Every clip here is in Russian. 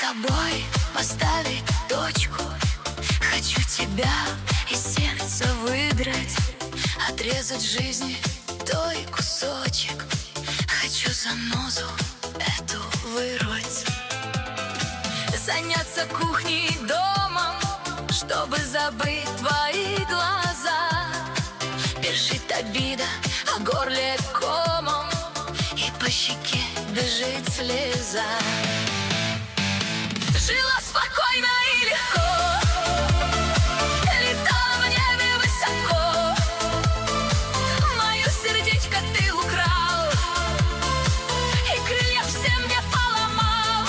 тобой поставить точку. Хочу тебя из сердца выдрать, отрезать жизни той кусочек. Хочу занозу эту вырвать, заняться кухней, домом, чтобы забыть твои глаза. Бежит обида, а горле комом, и по щеке бежит слеза. Жила спокойно и легко, летала в небе высоко. Мое сердечко ты украл, и крылья все мне поломал.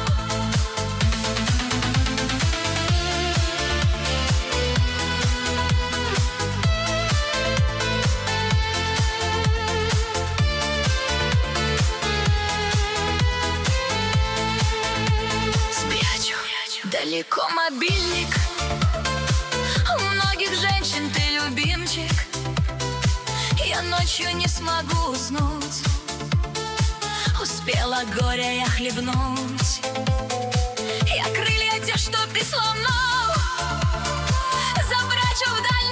Далеко мобильник, у многих женщин ты любимчик. Я ночью не смогу уснуть, успела горя я хлебнуть. Я крылья те, что ты сломал, забрать вдаль